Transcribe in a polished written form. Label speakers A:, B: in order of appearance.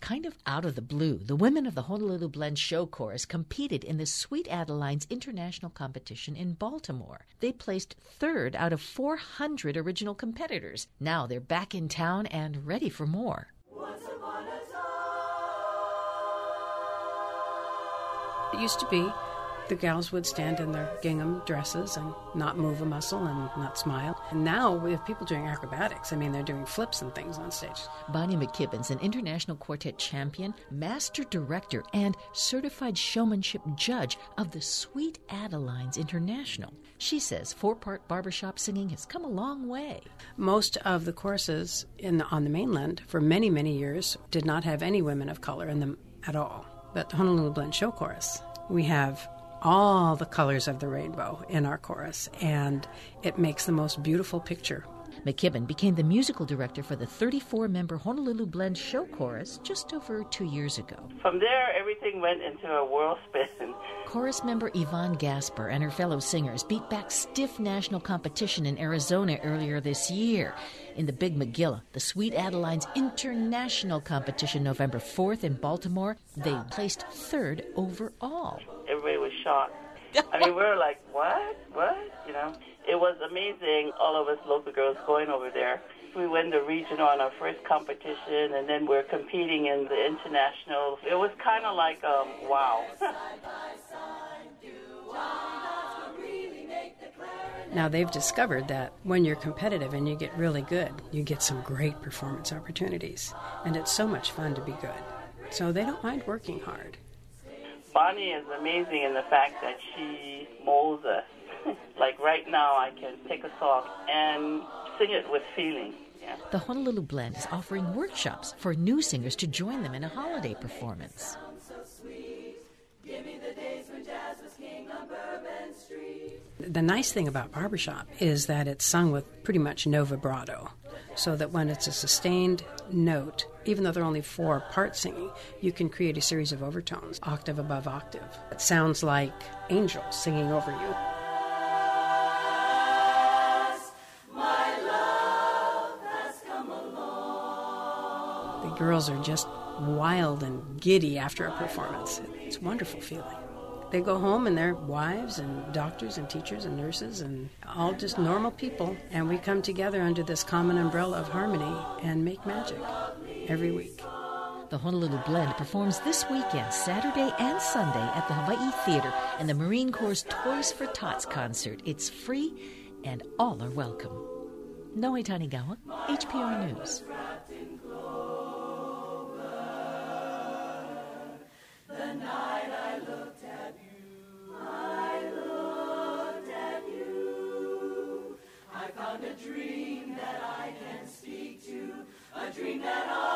A: Kind of out of the blue, the women of the Honolulu Blend Show Chorus competed in the Sweet Adelines International Competition in Baltimore. They placed third out of 400 original competitors. Now they're back in town and ready for more. Once upon a time.
B: It used to be the gals would stand in their gingham dresses and not move a muscle and not smile. And now we have people doing acrobatics. I mean, they're doing flips and things on stage.
A: Bonnie McKibbin's an international quartet champion, master director, and certified showmanship judge of the Sweet Adelines International. She says four-part barbershop singing has come a long way.
B: Most of the choruses on the mainland for many, many years did not have any women of color in them at all. But the Honolulu Blend Show Chorus, we have all the colors of the rainbow in our chorus, and it makes the most beautiful picture.
A: McKibbin became the musical director for the 34-member Honolulu Blend Show Chorus just over 2 years ago.
C: From there, everything went into a whirlspin.
A: Chorus member Yvonne Gasper and her fellow singers beat back stiff national competition in Arizona earlier this year. In the Big Magilla, the Sweet Adelines International Competition November 4th in Baltimore, they placed third overall.
C: Everybody was shocked. I mean, we were like, what? You know? It was amazing, all of us local girls going over there. We went the regional on our first competition, and then we're competing in the international. It was kind of like, wow.
B: Now, they've discovered that when you're competitive and you get really good, you get some great performance opportunities. And it's so much fun to be good. So they don't mind working hard.
C: Bonnie is amazing in the fact that she molds us. Like right now, I can pick a song and sing it with feeling. Yeah.
A: The Honolulu Blend is offering workshops for new singers to join them in a holiday performance.
B: The nice thing about barbershop is that it's sung with pretty much no vibrato, so that when it's a sustained note, even though there are only 4 parts singing, you can create a series of overtones, octave above octave. It sounds like angels singing over you. The girls are just wild and giddy after a performance. It's a wonderful feeling. They go home and they're wives and doctors and teachers and nurses and all just normal people, and we come together under this common umbrella of harmony and make magic every week.
A: The Honolulu Blend performs this weekend, Saturday and Sunday, at the Hawaii Theater and the Marine Corps' Toys for Tots concert. It's free and all are welcome. Noe Tanigawa, HPR News.
D: A dream that I can speak to, a dream that I